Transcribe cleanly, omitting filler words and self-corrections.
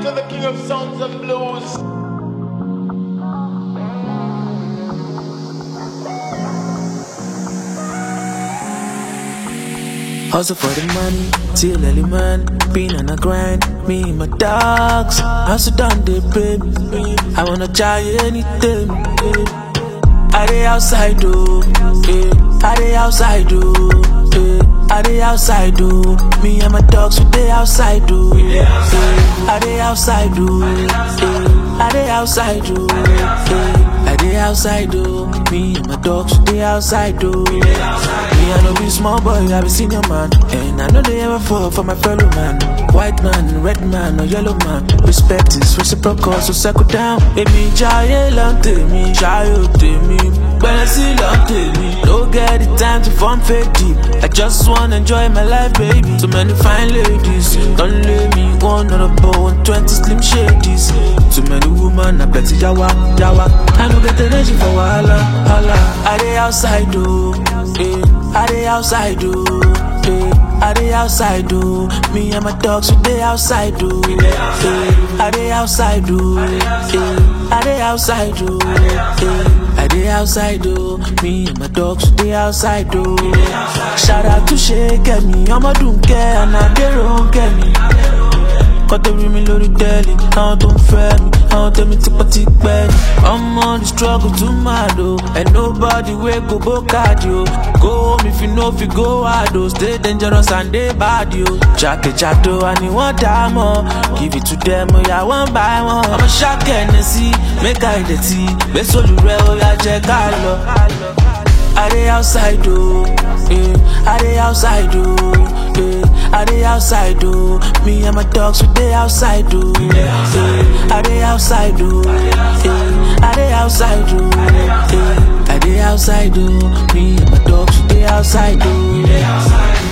to the king of sounds and blues. Hustle for the money, till early man. Been on a grind, me and my dogs. Hustle done they pay me. I wanna try anything. I dey outside though, I dey outside though, I dey outside though. Me and my dogs we dey outside though, I dey outside though, I dey outside though, I dey outside though. Me and my dogs we dey outside though. Me I know be small boy, I be senior man, and I know they ever fall for my fellow man. White man, red man, or yellow man. Respect is reciprocal, so settle down. Emi jaye lante mi, jayo te mi. Benesi lante mi. Don't get the time to form fake deep. I just wanna enjoy my life, baby. Too many fine ladies, don't let me one on a bow and 20 slim shadies. Too many women, I plenty yawa, yawa. I don't get energy for wahala, hala. I dey outside though, I dey outside though, I dey outside though. Me and my dogs we dey outside though, I dey outside though, I dey outside though, I dey outside though. Me and my dogs we dey outside though. Shout out to Shake me, I'ma don't care and I dey wrong me. Got the ring me loaded daily. I don't fair me, I don't tell me to party bad. I'm on the struggle to mad though, and nobody will go cardio. Go home if you know if you go hard though. Stay dangerous and they bad yo. Jacket chato and you want time more. Give it to them, oh yeah, one by one. I'm a shock Hennessy, make I the tea. Best all you real, yeah, check out low. I dey outside though, I dey outside though, I dey outside though. Me and my dogs we dey outside though, I dey outside though, I dey outside though, I dey outside though. Me and my dogs we dey outside though.